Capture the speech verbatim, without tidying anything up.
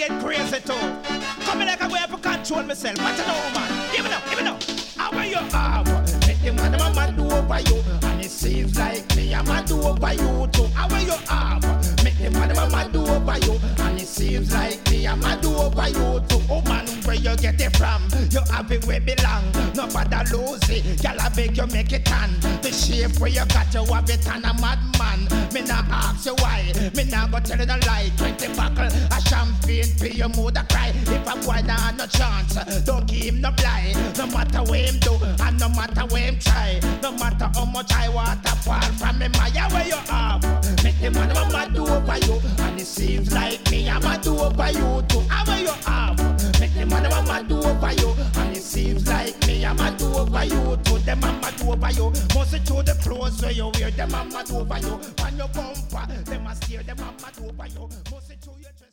get crazy too. Come in like I go have to control myself. What you know, man? Give me now, give me now. How are you up? Make the man I'm a do over you. And it seems like me I'm a do over you too. How are you up? Make the man I'm a do over you. And it seems like me I'm a do over you too. Oh man, where you get it from? You have it where it belong. Nobody lose it. Y'all I beg you make it on. The shape where you got you have it on a madman. Me not ask you why. Me not go tell you no lie. Twenty buckle a champagne pay your mother cry. If a boy not have no chance, don't give him no blind. No matter what him do and no matter what him try. No matter how much I want to fall from him, I where you up. Make the man I'ma do over you. And it seems like me I'ma do over you too. How where you up. Make the man I'ma do over you. And it seems like me I'ma do over you too. Them I'ma do over you. Must it to the clothes where you wear. Them I'ma do over you. On your bumper, them a steer. Them I'ma do over you. Must it to your chest.